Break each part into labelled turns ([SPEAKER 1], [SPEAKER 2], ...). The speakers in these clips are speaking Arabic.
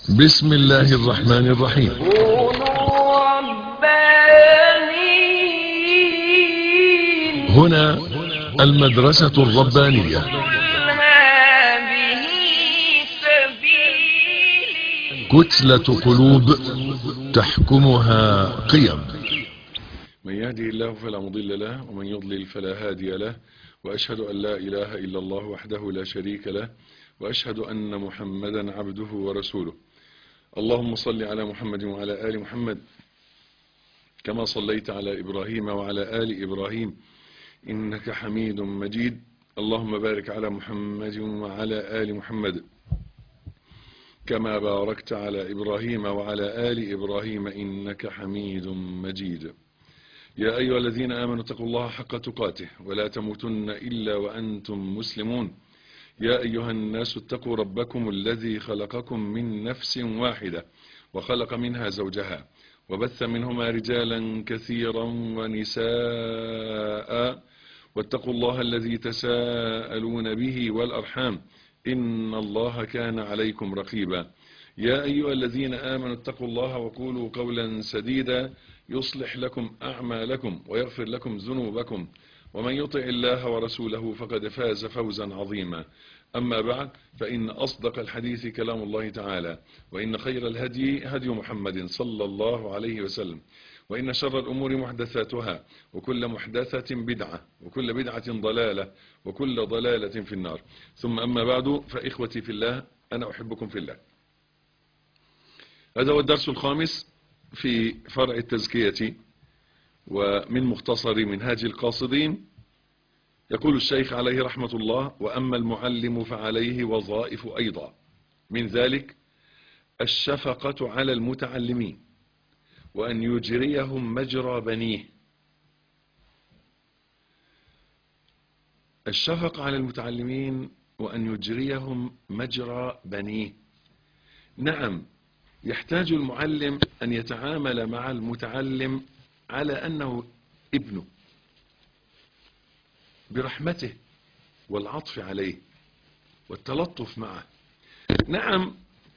[SPEAKER 1] بسم الله الرحمن الرحيم.
[SPEAKER 2] كونوا ربانيين.
[SPEAKER 1] هنا المدرسة الربانية.
[SPEAKER 2] هذه سبيلي.
[SPEAKER 1] كتلة قلوب تحكمها قيم.
[SPEAKER 3] من يهدي الله فلا مضل له ومن يضلل فلا هادي له، وأشهد أن لا إله إلا الله وحده لا شريك له، وأشهد أن محمدا عبده ورسوله. اللهم صل على محمد وعلى آل محمد كما صليت على إبراهيم وعلى آل إبراهيم إنك حميد مجيد. اللهم بارك على محمد وعلى آل محمد كما باركت على إبراهيم وعلى آل إبراهيم إنك حميد مجيد. يا أيها الذين آمنوا اتقوا الله حق تقاته ولا تموتن إلا وأنتم مسلمون. يا أيها الناس اتقوا ربكم الذي خلقكم من نفس واحدة وخلق منها زوجها وبث منهما رجالا كثيرا ونساء، واتقوا الله الذي تساءلون به والأرحام إن الله كان عليكم رقيبا. يا أيها الذين آمنوا اتقوا الله وقولوا قولا سديدا يصلح لكم أعمالكم ويغفر لكم ذنوبكم، ومن يطع الله ورسوله فقد فاز فوزا عظيما. أما بعد، فإن أصدق الحديث كلام الله تعالى، وإن خير الهدي هدي محمد صلى الله عليه وسلم، وإن شر الأمور محدثاتها، وكل محدثة بدعة، وكل بدعة ضلالة، وكل ضلالة في النار. ثم أما بعد، فإخوتي في الله، أنا أحبكم في الله. هذا هو الدرس الخامس في فرع التزكية، ومن مختصر منهاج القاصدين. يقول الشيخ عليه رحمة الله: وأما المعلم فعليه وظائف أيضا، من ذلك الشفقة على المتعلمين وأن يجريهم مجرى بنيه. الشفقة على المتعلمين وأن يجريهم مجرى بنيه. نعم، يحتاج المعلم أن يتعامل مع المتعلم على أنه ابنه، برحمته والعطف عليه والتلطف معه. نعم،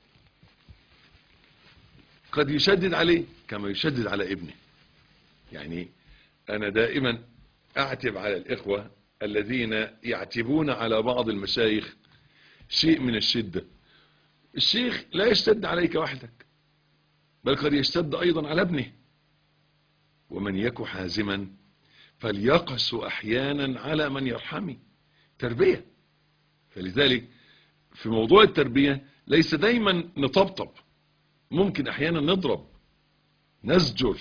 [SPEAKER 3] قد يشدد عليه كما يشدد على ابنه. يعني أنا دائما أعتب على الإخوة الذين يعتبون على بعض المشايخ شيء من الشدة. الشيخ لا يشتد عليك وحدك، بل قد يشتد أيضا على ابنه. ومن يك حازما فليقس أحيانا على من يرحمه. تربية. فلذلك في موضوع التربية ليس دايما نطبطب، ممكن أحيانا نضرب، نزجر،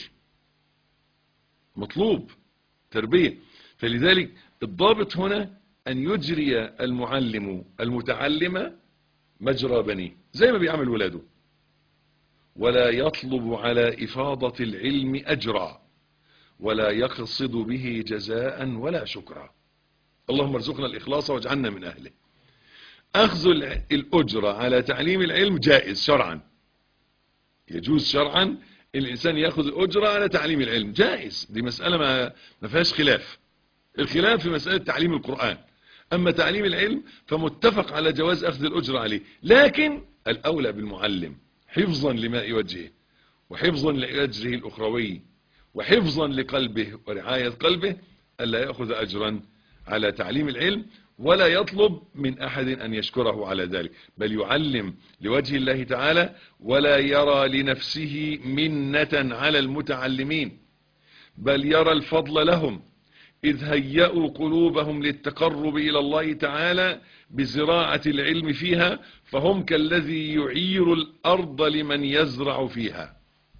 [SPEAKER 3] مطلوب تربية. فلذلك الضابط هنا أن يجري المعلم المتعلم مجرى بنيه زي ما بيعمل ولاده، ولا يطلب على إفاضة العلم أجرا، ولا يقصد به جزاء ولا شكرا. اللهم ارزقنا الإخلاص واجعلنا من أهله. أخذ الأجرة على تعليم العلم جائز شرعا، يجوز شرعا الإنسان يأخذ الأجرة على تعليم العلم، جائز. دي مسألة ما فيهاش خلاف. الخلاف في مسألة تعليم القرآن. أما تعليم العلم فمتفق على جواز أخذ الأجرة عليه، لكن الأولى بالمعلم حفظا لماء وجهه، وحفظا لأجره الأخروي، وحفظا لقلبه ورعاية قلبه، ألا يأخذ أجرا على تعليم العلم، ولا يطلب من أحد أن يشكره على ذلك، بل يعلم لوجه الله تعالى، ولا يرى لنفسه منة على المتعلمين، بل يرى الفضل لهم، إذ هيأوا قلوبهم للتقرب إلى الله تعالى بزراعة العلم فيها، فهم كالذي يعير الأرض لمن يزرع فيها.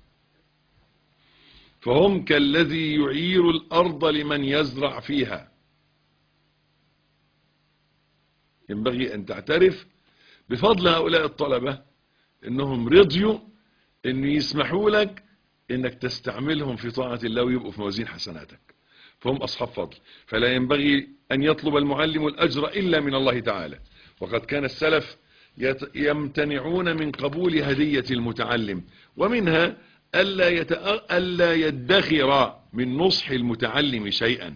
[SPEAKER 3] فهم كالذي يعير الأرض لمن يزرع فيها. ينبغي أن تعترف بفضل هؤلاء الطلبة، إنهم رضيوا إن يسمحوا لك إنك تستعملهم في طاعة الله ويبقوا في موازين حسناتك، فهم أصحاب فضل. فلا ينبغي أن يطلب المعلم الأجر إلا من الله تعالى. وقد كان السلف يمتنعون من قبول هدية المتعلم، ومنها ألا يدخر من نصح المتعلم شيئا،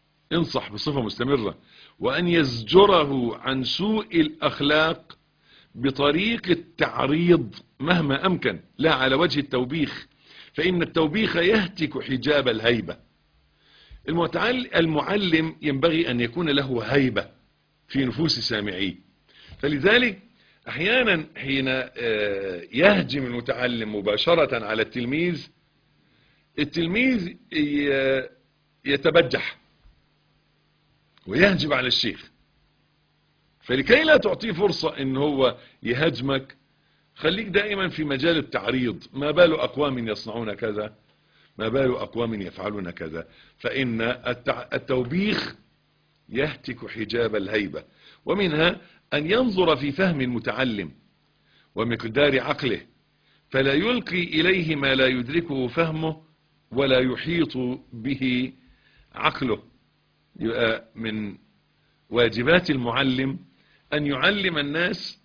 [SPEAKER 3] انصح بصفة مستمرة، وأن يزجره عن سوء الأخلاق بطريق التعريض مهما أمكن، لا على وجه التوبيخ، فإن التوبيخ يهتك حجاب الهيبة. المعلم ينبغي أن يكون له هيبة في نفوس سامعيه، فلذلك أحيانا حين يهجم المتعلم مباشرة على التلميذ يتبجح ويهجم على الشيخ، فلكي لا تعطيه فرصة ان هو يهاجمك خليك دائما في مجال التعريض. ما بال أقوام يصنعون كذا، ما بال أقوام يفعلون كذا، فإن التوبيخ يهتك حجاب الهيبة. ومنها أن ينظر في فهم المتعلم ومقدار عقله، فلا يلقي إليه ما لا يدركه فهمه ولا يحيط به عقله. يبقى من واجبات المعلم أن يعلم الناس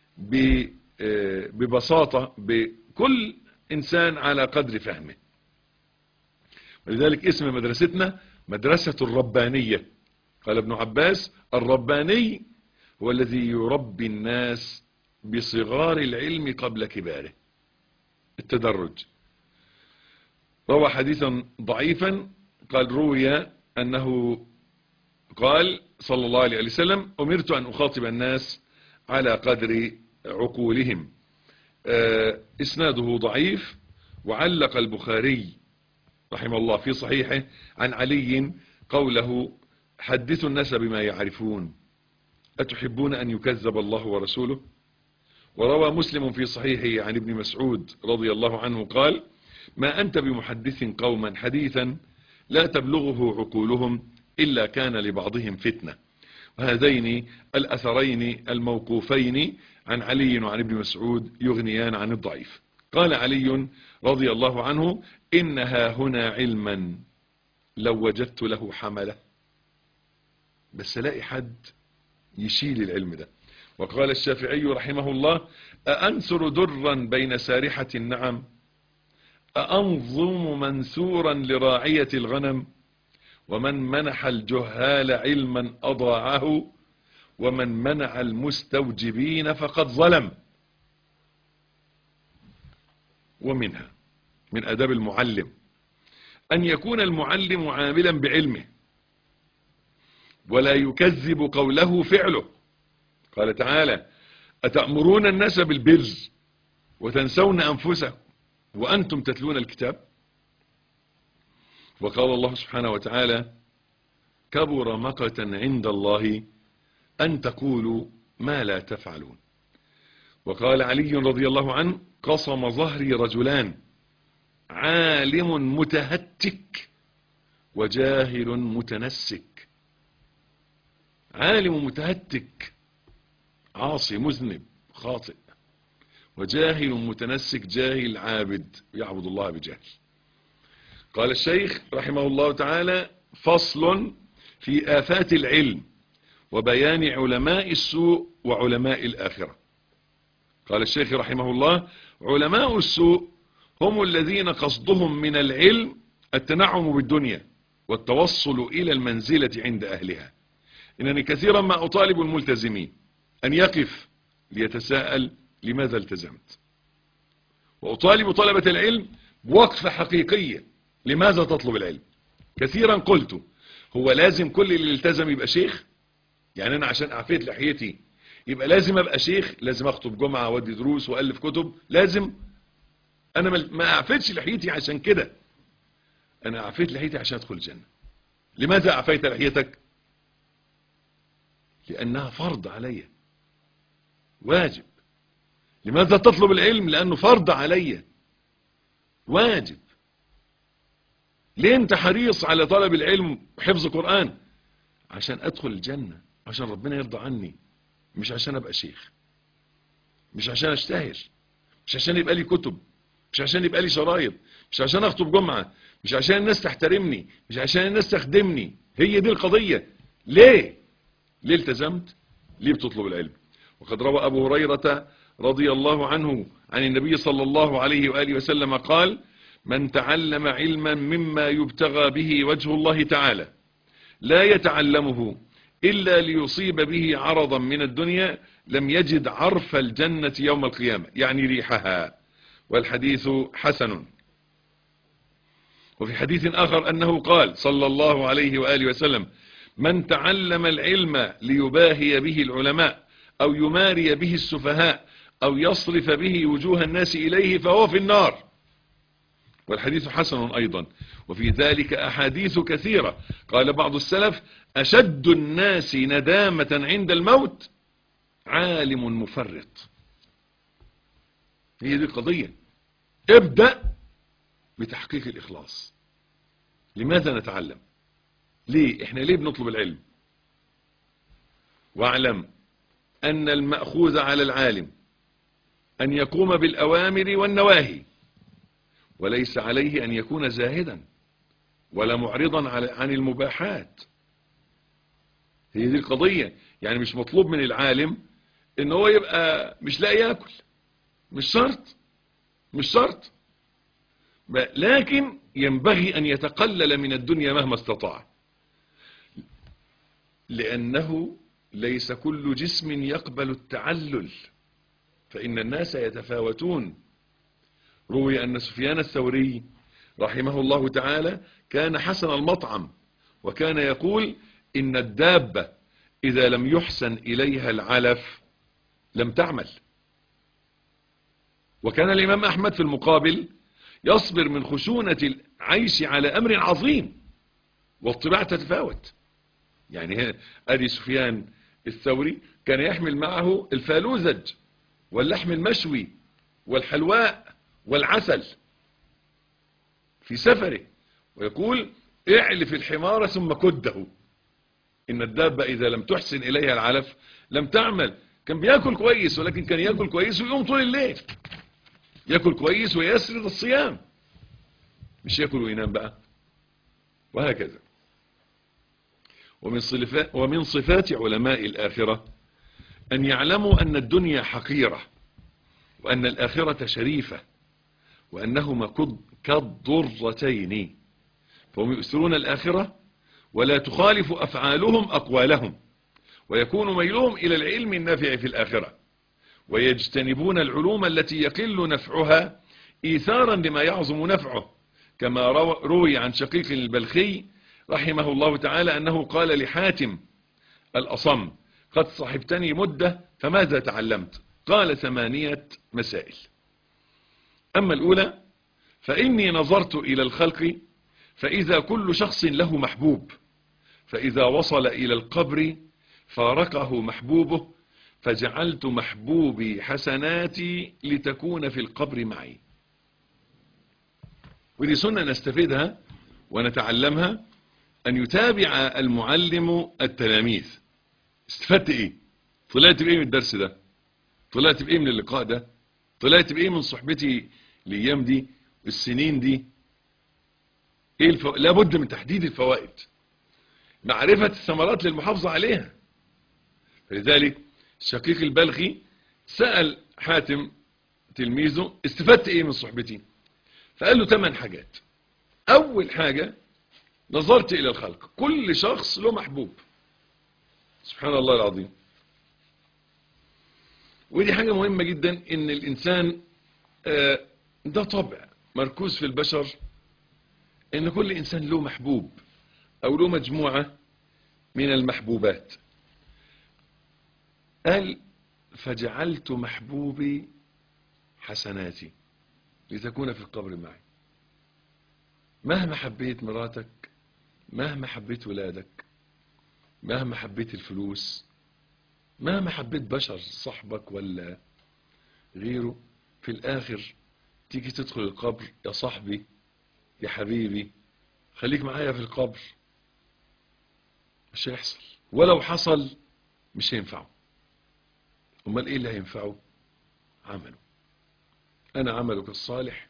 [SPEAKER 3] ببساطة، بكل إنسان على قدر فهمه. ولذلك اسم مدرستنا مدرسة الربانية. قال ابن عباس: الرباني هو الذي يربي الناس بصغار العلم قبل كباره. التدرج. روى حديثا ضعيفا، قال روي أنه قال صلى الله عليه وسلم: أمرت أن أخاطب الناس على قدر عقولهم. إسناده ضعيف. وعلق البخاري رحمه الله في صحيحه عن علي قوله: حدثوا الناس بما يعرفون، أتحبون أن يكذب الله ورسوله؟ وروى مسلم في صحيحه عن ابن مسعود رضي الله عنه قال: ما أنت بمحدث قوما حديثا لا تبلغه عقولهم إلا كان لبعضهم فتنة. وهذين الأثرين الموقوفين عن علي وعن ابن مسعود يغنيان عن الضعيف. قال علي رضي الله عنه: إنها هنا علما لو وجدت له حملة. بس لاقي حد يشيل العلم ده. وقال الشافعي رحمه الله: أأنثر درا بين سارحة النعم، أأنظم منثورا لراعية الغنم، ومن منح الجهال علما أضاعه، ومن منع المستوجبين فقد ظلم. ومنها من أداب المعلم أن يكون المعلم عاملا بعلمه ولا يكذب قوله فعله. قال تعالى: أتأمرون الناس بالبر وتنسون أنفسكم وأنتم تتلون الكتاب. وقال الله سبحانه وتعالى: كبر مقتا عند الله أن تقولوا ما لا تفعلون. وقال علي رضي الله عنه: قصم ظهري رجلان، عالم متهتك وجاهل متنسك. عالم متهتك عاصي مذنب خاطئ، وجاهل متنسك جاهل عابد يعبد الله بجهل. قال الشيخ رحمه الله تعالى: فصل في آفات العلم وبيان علماء السوء وعلماء الآخرة. قال الشيخ رحمه الله: علماء السوء هم الذين قصدهم من العلم التنعم بالدنيا والتوصل إلى المنزلة عند أهلها. إنني كثيرا ما أطالب الملتزمين أن يقف ليتساءل لماذا التزمت، وأطالب طلبة العلم بوقفة حقيقية لماذا تطلب العلم. كثيرا قلت: هو لازم كل اللي التزم يبقى شيخ؟ يعني أنا عشان أعفيت لحيتي يبقى لازم أبقى شيخ؟ لازم أخطب جمعة وأدي دروس وألف كتب؟ لازم؟ أنا ما أعفيتش لحيتي عشان كده، أنا أعفيت لحيتي عشان أدخل الجنة. لماذا أعفيت لحيتك؟ لأنها فرض علي، واجب. لماذا تطلب العلم؟ لأنه فرض علي، واجب. ليه أنت حريص على طلب العلم وحفظ قرآن؟ عشان أدخل الجنة، عشان ربنا يرضى عني، مش عشان أبقى شيخ، مش عشان أشتهر، مش عشان يبقى لي كتب، مش عشان يبقى لي شرايط، مش عشان أخطب جمعة، مش عشان الناس تحترمني، مش عشان الناس تخدمني. هي دي القضية. ليه التزمت؟ ليه بتطلب العلم؟ وقد روى أبو هريرة رضي الله عنه عن النبي صلى الله عليه وآله وسلم قال: من تعلم علما مما يبتغى به وجه الله تعالى لا يتعلمه إلا ليصيب به عرضا من الدنيا لم يجد عرف الجنة يوم القيامة، يعني ريحها. والحديث حسن. وفي حديث آخر أنه قال صلى الله عليه وآله وسلم: من تعلم العلم ليباهي به العلماء أو يماري به السفهاء أو يصرف به وجوه الناس إليه فهو في النار. والحديث حسن أيضا. وفي ذلك أحاديث كثيرة. قال بعض السلف: أشد الناس ندامة عند الموت عالم مفرط. هي دي القضية. ابدأ بتحقيق الإخلاص. لماذا نتعلم؟ ليه احنا ليه بنطلب العلم؟ واعلم أن المأخوذ على العالم أن يقوم بالأوامر والنواهي، وليس عليه أن يكون زاهدا ولا معرضا عن المباحات. هي دي القضية. يعني مش مطلوب من العالم ان هو يبقى مش لاقي ياكل، مش شرط، لكن ينبغي أن يتقلل من الدنيا مهما استطاع، لأنه ليس كل جسم يقبل التعلل، فإن الناس يتفاوتون. روي أن سفيان الثوري رحمه الله تعالى كان حسن المطعم، وكان يقول: إن الدابة إذا لم يحسن إليها العلف لم تعمل. وكان الإمام أحمد في المقابل يصبر من خشونة العيش على أمر عظيم، والطباع تتفاوت. يعني أدي سفيان الثوري كان يحمل معه الفالوزج واللحم المشوي والحلواء والعسل في سفره، ويقول: اعلف الحمار ثم كده، إن الدابة إذا لم تحسن إليها العلف لم تعمل. كان بيأكل كويس، ولكن كان يأكل كويس ويقوم طول الليل يأكل كويس ويسرد الصيام، مش يأكل وينام بقى. وهكذا. ومن صفات علماء الآخرة أن يعلموا أن الدنيا حقيرة، وأن الآخرة شريفة، وأنهما كالضرتين، فهم يؤثرون الآخرة ولا تخالف أفعالهم أقوالهم، ويكون ميلهم إلى العلم النافع في الآخرة، ويجتنبون العلوم التي يقل نفعها إيثارا لما يعظم نفعه، كما روي عن شقيق البلخي رحمه الله تعالى أنه قال لحاتم الأصم: قد صحبتني مدة فماذا تعلمت؟ قال: 8 مسائل. أما الأولى: فإني نظرت إلى الخلق فإذا كل شخص له محبوب، فإذا وصل إلى القبر فارقه محبوبه، فجعلت محبوبي حسناتي لتكون في القبر معي. ودي سنة نستفيدها ونتعلمها، أن يتابع المعلم التلاميذ. استفدت إيه؟ طلعت بإيه من الدرس ده؟ طلعت بإيه من اللقاء ده؟ طلعت بإيه من صحبتي الأيام دي السنين دي؟ إيه لابد من تحديد الفوائد، معرفة الثمرات للمحافظة عليها. فلذلك شقيق البلخي سأل حاتم تلميذه: استفدت إيه من صحبتي؟ فقال له 8 حاجات. أول حاجة: نظرت إلى الخلق، كل شخص له محبوب. سبحان الله العظيم. ودي حاجة مهمة جدا، إن الإنسان ده طبع مركوز في البشر، إن كل إنسان له محبوب أو له مجموعة من المحبوبات. قال: فجعلت محبوبي حسناتي لتكون في القبر معي. مهما حبيت مراتك، مهما حبيت ولادك، مهما حبيت الفلوس، مهما حبيت بشر صاحبك ولا غيره، في الآخر تيجي تدخل القبر: يا صاحبي يا حبيبي خليك معايا في القبر. مش هيحصل، ولو حصل مش هينفعه. امال ايه اللي هينفعه؟ عمله. انا عملك الصالح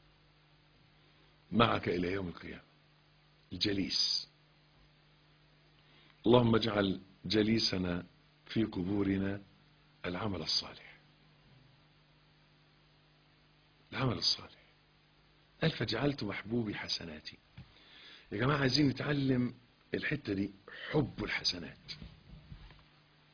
[SPEAKER 3] معك الى يوم القيامة. الجليس. اللهم اجعل جليسنا في قبورنا العمل الصالح. العمل الصالح. قال: فجعلت محبوبي حسناتي. يا جماعة عايزين نتعلم الحتة دي، حب الحسنات.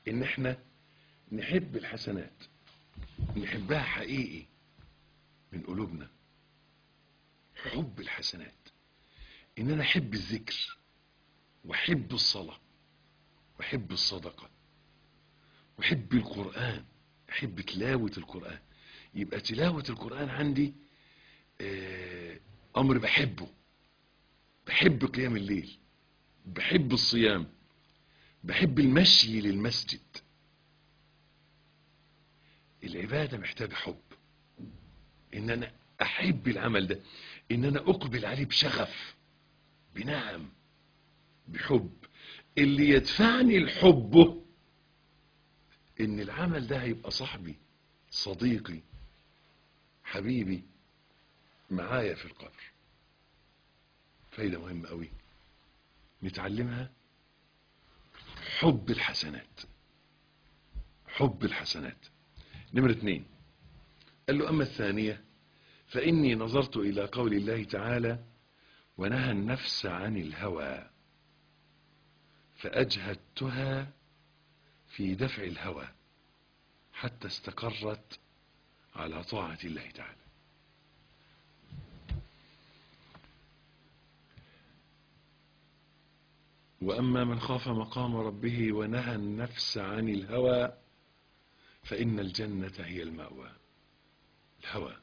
[SPEAKER 3] ان احنا نحب الحسنات، نحبها حقيقي من قلوبنا. حب الحسنات، ان انا احب الذكر واحب الصلاة واحب الصدقة واحب القرآن، احب تلاوة القرآن. يبقى تلاوة القرآن عندي امر بحبه، بحب قيام الليل، بحب الصيام، بحب المشي للمسجد. العبادة محتاجة حب، ان انا احب العمل ده، ان انا اقبل عليه بشغف، بنعم، بحب. اللي يدفعني لحبه ان العمل ده هيبقى صاحبي، صديقي، حبيبي معايا في القبر. فايدة مهمة قوي نتعلمها، حب الحسنات. حب الحسنات. نمرة 2، قال له أما الثانية فإني نظرت إلى قول الله تعالى ونهى النفس عن الهوى فأجهدتها في دفع الهوى حتى استقرت على طاعة الله تعالى. وأما من خاف مقام ربه ونهى النفس عن الهوى فإن الجنة هي المأوى. الهوى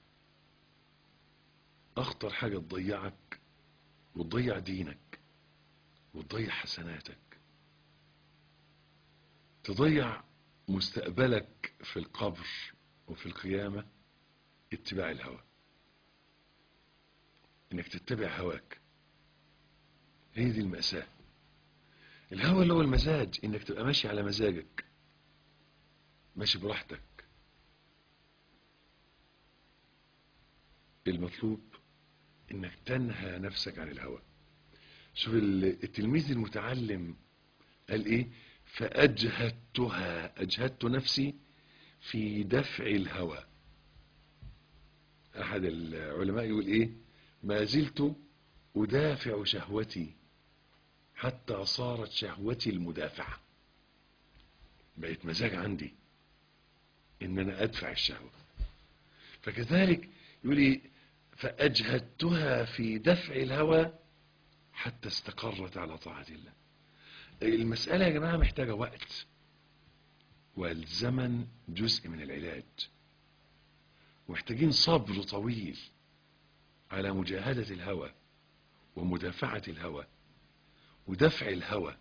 [SPEAKER 3] أخطر حاجة تضيعك وتضيع دينك وتضيع حسناتك، تضيع مستقبلك في القبر وفي القيامة. اتباع الهوى، انك تتبع هواك، هي دي المأساة. الهوى اللي هو المزاج، انك تبقى ماشي على مزاجك، ماشي براحتك. المطلوب انك تنهى نفسك عن الهوى. شوف التلميذ المتعلم قال ايه؟ فأجهدتها، أجهدت نفسي في دفع الهوى. أحد العلماء يقول ايه؟ ما زلت أدافع شهوتي حتى صارت شهوتي المدافعة. بقيت مزاج عندي ان انا ادفع الشهوة. فكذلك يقول ايه؟ فأجهدتها في دفع الهوى حتى استقرت على طاعة الله. المسألة يا جماعة محتاجة وقت، والزمن جزء من العلاج. محتاجين صبر طويل على مجاهدة الهوى ومدافعة الهوى ودفع الهوى.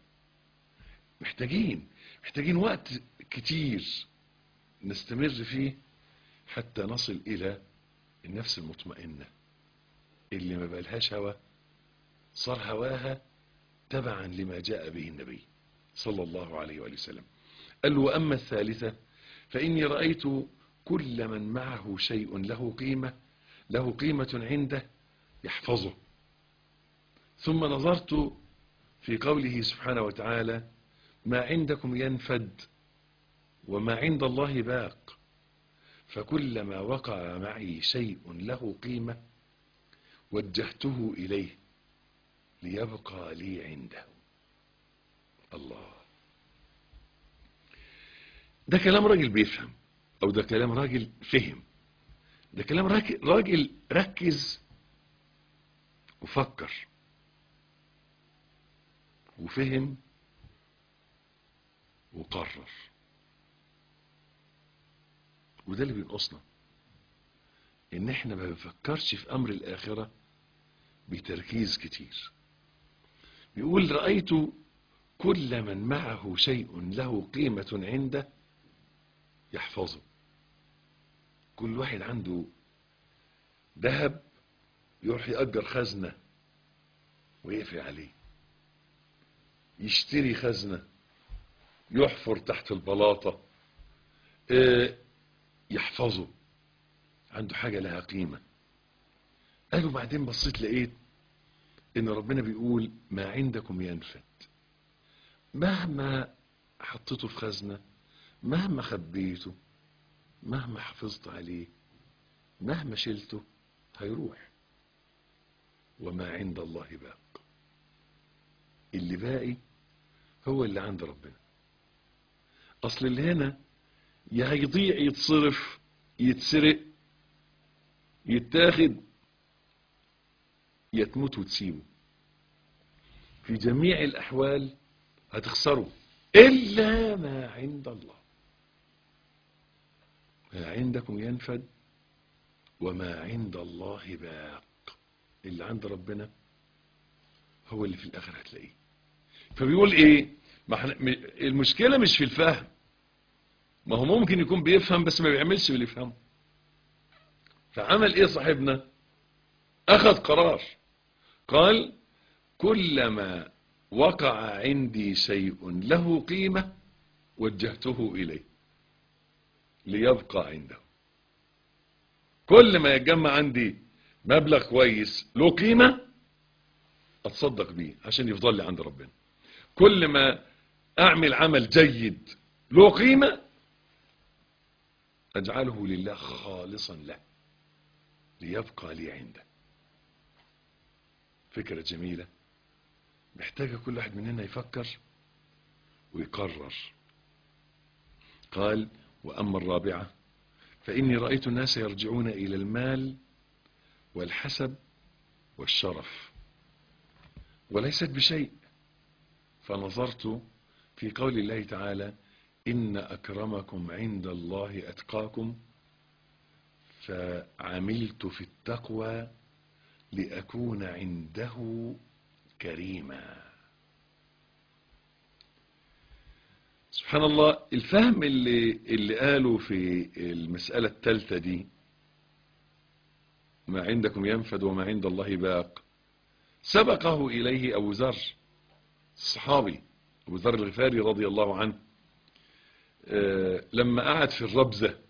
[SPEAKER 3] محتاجين وقت كتير نستمر فيه حتى نصل إلى النفس المطمئنة اللي ما بقالهاش هوى، صار هواها تبعا لما جاء به النبي صلى الله عليه وآله وسلم. قال له وأما الثالثة فإني رأيت كل من معه شيء له قيمة عنده يحفظه. ثم نظرت في قوله سبحانه وتعالى ما عندكم ينفد وما عند الله باق فكلما وقع معي شيء له قيمة وجهته إليه ليبقى لي عنده. الله، ده كلام راجل بيفهم، او ده كلام راجل فهم، ده كلام راجل ركز وفكر وفهم وقرر. وده اللي بينقصنا، ان احنا ما بنفكرش في امر الاخرة بتركيز كتير. بيقول رأيت كل من معه شيء له قيمة عنده يحفظه. كل واحد عنده ذهب يروح يأجر خزنة ويقفل عليه، يشتري خزنة، يحفر تحت البلاطة، يحفظه، عنده حاجة لها قيمة. قالوا بعدين بصيت لقيت ان ربنا بيقول ما عندكم ينفد. مهما حطيته في خزنة، مهما خبيته، مهما حفظت عليه، مهما شلته هيروح. وما عند الله باق، اللي باقي هو اللي عند ربنا. اصل اللي هنا يا هيضيع يتصرف يتسرق يتاخد، يا تموت وتسيبه. في جميع الأحوال هتخسره إلا ما عند الله. ما عندكم ينفد وما عند الله باق. اللي عند ربنا هو اللي في الآخر هتلاقيه. فبيقول إيه؟ المشكلة مش في الفهم، ما هو ممكن يكون بيفهم بس ما بيعملش باللي يفهمه. فعمل إيه صاحبنا؟ أخذ قرار، قال كلما وقع عندي شيء له قيمة وجهته إليه ليبقى عنده. كل ما يتجمع عندي مبلغ كويس له قيمة أتصدق بيه عشان يفضل لي عند ربنا. كل ما أعمل عمل جيد له قيمة أجعله لله خالصا له ليبقى لي عنده. فكرة جميلة محتاجة كل واحد مننا يفكر ويقرر. قال وأما الرابعة فإني رأيت الناس يرجعون إلى المال والحسب والشرف وليست بشيء، فنظرت في قول الله تعالى إن أكرمكم عند الله أتقاكم، فعملت في التقوى لأكون عنده كريما. سبحان الله. الفهم اللي قالوا في المسألة الثالثة دي، ما عندكم ينفد وما عند الله باق، سبقه إليه أبو ذر الصحابي أبو ذر الغفاري رضي الله عنه، لما قعد في الربزة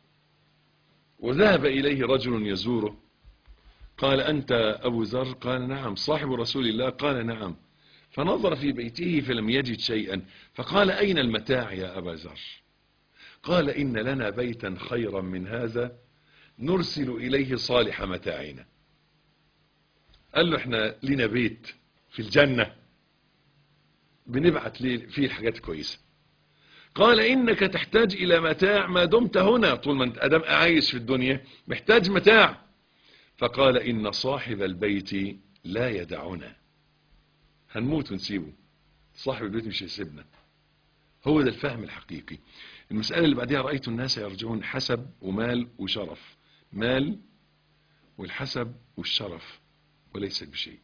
[SPEAKER 3] وذهب إليه رجل يزوره قال أنت أبو ذر؟ قال نعم. صاحب رسول الله؟ قال نعم. فنظر في بيته فلم يجد شيئا فقال أين المتاع يا أبا ذر؟ قال إن لنا بيتا خيرا من هذا نرسل إليه صالح متاعنا. قال له احنا لنا بيت في الجنة بنبعت فيه الحاجات كويسة. قال إنك تحتاج إلى متاع ما دمت هنا، طول ما انت أدم عايش في الدنيا محتاج متاع. فقال إن صاحب البيت لا يدعنا، هنموت ونسيبه، صاحب البيت مش هيسيبنا. هو ده الفهم الحقيقي. المسألة اللي بعدها رأيت الناس يرجعون حسب ومال وشرف، مال والحسب والشرف وليس بشيء.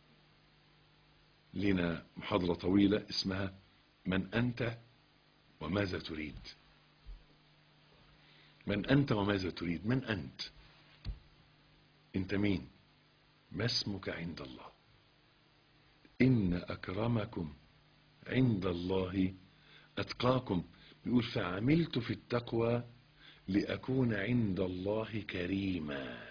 [SPEAKER 3] لنا محاضرة طويلة اسمها من أنت وماذا تريد. من أنت وماذا تريد؟ من أنت؟ أنت مين؟ ما اسمك عند الله؟ إن أكرمكم عند الله أتقاكم. بيقول فعملت في التقوى لأكون عند الله كريما.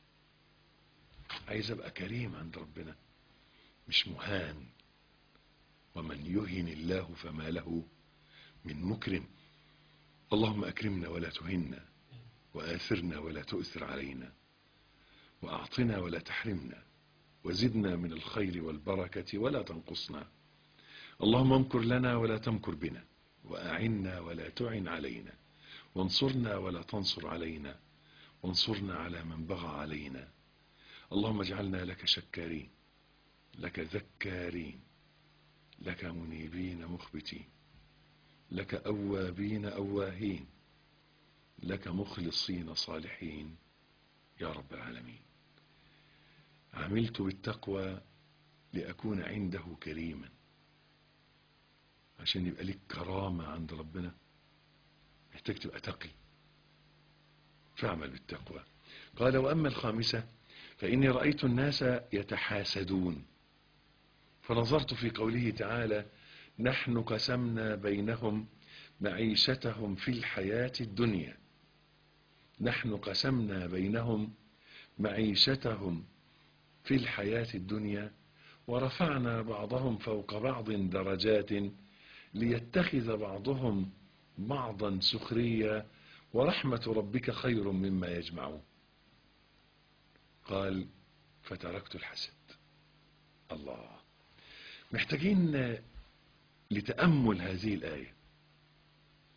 [SPEAKER 3] عايز أبقى كريم عند ربنا مش مهان. ومن يهن الله فما له من مكرم. اللهم أكرمنا ولا تهنا، وآثرنا ولا تؤثر علينا، وأعطنا ولا تحرمنا، وزدنا من الخير والبركة ولا تنقصنا. اللهم امكر لنا ولا تمكر بنا، وأعنا ولا تعن علينا، وانصرنا ولا تنصر علينا، وانصرنا على من بغى علينا. اللهم اجعلنا لك شكارين، لك ذكارين، لك منيبين مخبتين، لك أوابين أواهين، لك مخلصين صالحين يا رب العالمين. عملت بالتقوى لأكون عنده كريما. عشان يبقى لك كرامة عند ربنا محتاج تبقى تقي، فاعمل بالتقوى. قال وأما الخامسة فإني رأيت الناس يتحاسدون، فنظرت في قوله تعالى نحن قسمنا بينهم معيشتهم في الحياة الدنيا. نحن قسمنا بينهم معيشتهم في الحياة الدنيا ورفعنا بعضهم فوق بعض درجات ليتخذ بعضهم بعضا سخريا ورحمة ربك خير مما يجمعون. قال فتركت الحسد. الله، محتاجين لتأمل هذه الآية.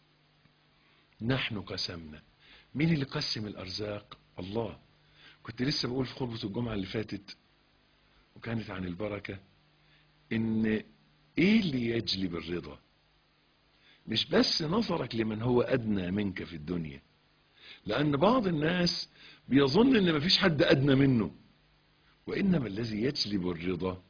[SPEAKER 3] نحن قسمنا. مين اللي قسم الأرزاق؟ الله. كنت لسه بقول في خطبة الجمعة اللي فاتت وكانت عن البركة، ان ايه اللي يجلب الرضا؟ مش بس نظرك لمن هو ادنى منك في الدنيا، لان بعض الناس بيظن ان مفيش حد ادنى منه، وانما الذي يجلب الرضا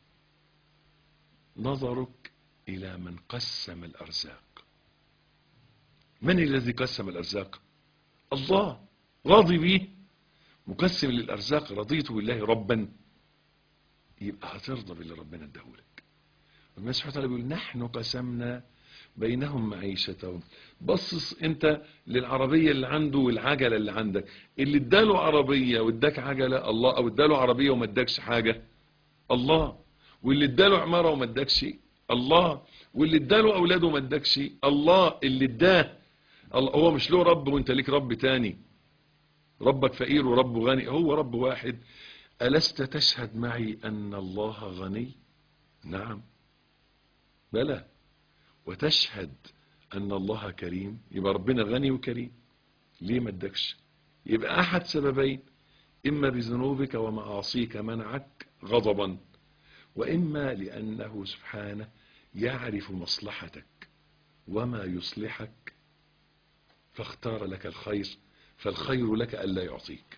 [SPEAKER 3] نظرك الى من قسم الارزاق. من الذي قسم الارزاق؟ الله. راضي بيه، مقسم للارزاق، رضيت بالله ربا، يبقى هترضى باللي ربنا اداهولك. ربنا سبحانه وتعالى بيقول نحن قسمنا بينهم معيشتهم. بصص انت للعربية اللي عنده والعجلة اللي عندك، اللي اداله عربية واداك عجلة الله، او اداله عربية وما اداكش حاجة الله، واللي اداله عمارة وما اداكش الله، واللي اداله اولاده وما اداكش الله. اللي اداه الله. هو مش له رب وانت ليك رب تاني، ربك فقير وربه غني، هو رب واحد. ألست تشهد معي أن الله غني؟ نعم بلى. وتشهد أن الله كريم؟ يبقى ربنا غني وكريم. ليه ما ادكش؟ يبقى أحد سببين، إما بذنوبك ومعاصيك منعك غضبا، وإما لأنه سبحانه يعرف مصلحتك وما يصلحك فاختار لك الخير، فالخير لك ألا يعطيك.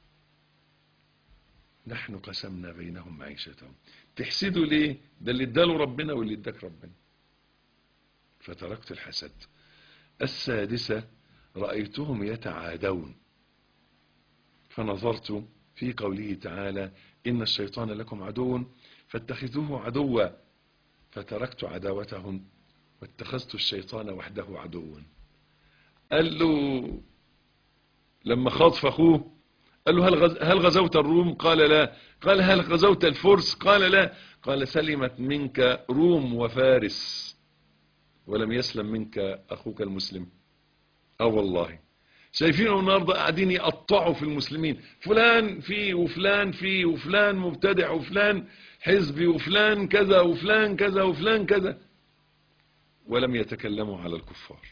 [SPEAKER 3] نحن قسمنا بينهم معيشتهم. تحسدوا ليه؟ ده اللي اداله ربنا واللي اداك ربنا. فتركت الحسد. السادسة رأيتهم يتعادون، فنظرت في قوله تعالى إن الشيطان لكم عدو فاتخذوه عدوا، فتركت عداوتهم واتخذت الشيطان وحده عدوا. قال له لما خاطف أخوه قال له هل غزوت الروم؟ قال لا. قال هل غزوت الفرس؟ قال لا. قال سلمت منك روم وفارس ولم يسلم منك أخوك المسلم. والله شايفينه النهارده قاعدين يقطعوا في المسلمين، فلان فيه وفلان فيه وفلان مبتدع وفلان حزبي وفلان كذا وفلان كذا وفلان كذا، ولم يتكلموا على الكفار.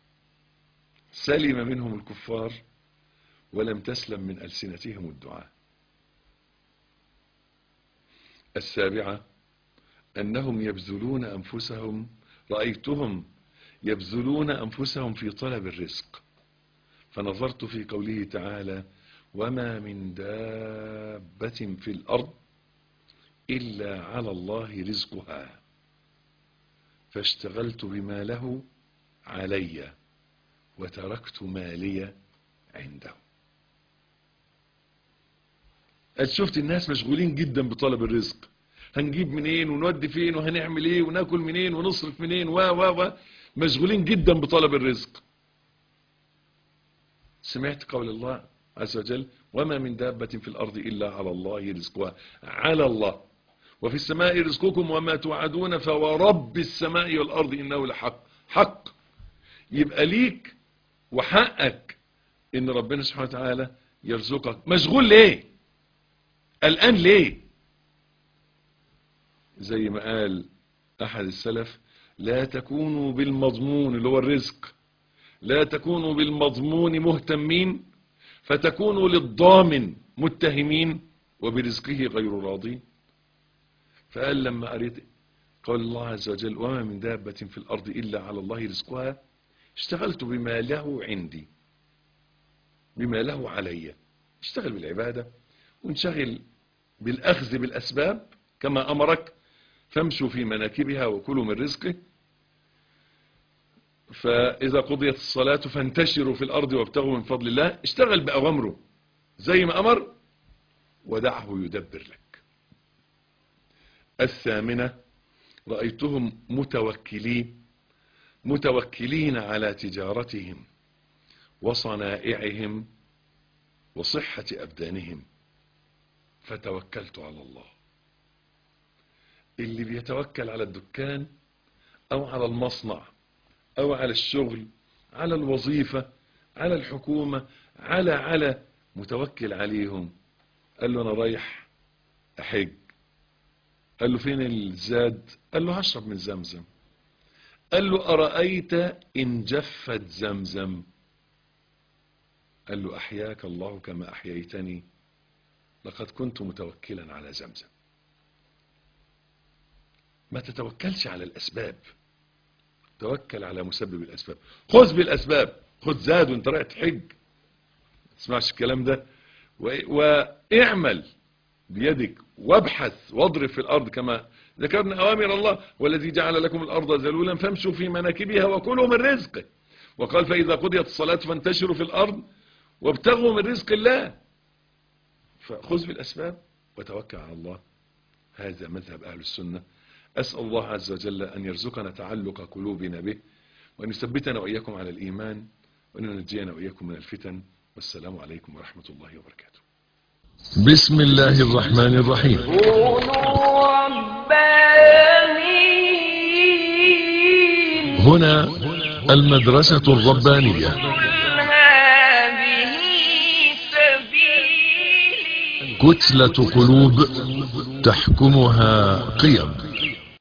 [SPEAKER 3] سلم منهم الكفار ولم تسلم من ألسنتهم الدعاء. السابعة أنهم يبذلون أنفسهم، رأيتهم يبذلون أنفسهم في طلب الرزق، فنظرت في قوله تعالى وما من دابة في الأرض إلا على الله رزقها، فاشتغلت بما له علي وتركت مالي عنده. شفت الناس مشغولين جدا بطلب الرزق، هنجيب منين ونودي فين وهنعمل ايه وناكل منين ونصرف منين مشغولين جدا بطلب الرزق. سمعت قول الله عز وجل وما من دابة في الأرض إلا على الله رزقها، على الله، وفي السماء رزقكم وما توعدون فورب السماء والأرض إنه لحق. حق. يبقى ليك وحقك إن ربنا سبحانه وتعالى يرزقك. مشغول ليه؟ الآن ليه؟ زي ما قال أحد السلف لا تكونوا بالمضمون اللي هو الرزق، لا تكونوا بالمضمون مهتمين فتكونوا للضامن متهمين وبرزقه غير راضين. فقال لما قريت قول الله عز وجل وما من دابة في الأرض إلا على الله رزقها اشتغلت بما له عندي، بما له علي. اشتغل بالعبادة وانشغل بالأخذ بالأسباب كما أمرك، فامشوا في مناكبها وكلوا من رزقه، فإذا قضيت الصلاة فانتشروا في الأرض وابتغوا من فضل الله. اشتغل بأوامره زي ما أمر ودعه يدبر لك. الثامنة رأيتهم متوكلين على تجارتهم وصنائعهم وصحة أبدانهم، فتوكلت على الله. اللي بيتوكل على الدكان أو على المصنع أو على الشغل، على الوظيفة، على الحكومة، على متوكل عليهم. قال له أنا رايح أحج، قال له فين الزاد؟ قال له هشرب من زمزم. قال له أرأيت إن جفت زمزم؟ قال له أحياك الله كما أحييتني، لقد كنت متوكلا على زمزم. ما تتوكلش على الأسباب، توكل على مسبب الأسباب. خذ بالأسباب، خذ زاد وانت رايح تحج، ما تسمعش الكلام ده. واعمل بيدك وابحث واضرب في الأرض كما ذكرنا أوامر الله، والذي جعل لكم الأرض ذلولا فامشوا في مناكبها وكلوا من رزقه، وقال فإذا قضيت الصلاة فانتشروا في الأرض وابتغوا من رزق الله. فخذ بالأسباب وتوكل على الله، هذا مذهب أهل السنة. أسأل الله عز وجل أن يرزقنا تعلق قلوبنا به، وأن يثبتنا وإياكم على الإيمان، وأن ينجينا وإياكم من الفتن. والسلام عليكم ورحمة الله وبركاته.
[SPEAKER 1] بسم الله الرحمن الرحيم.
[SPEAKER 2] كونوا ربانيين.
[SPEAKER 1] هنا المدرسة الربانية.
[SPEAKER 2] قل هذه سبيلي.
[SPEAKER 1] كتلة قلوب تحكمها قيم.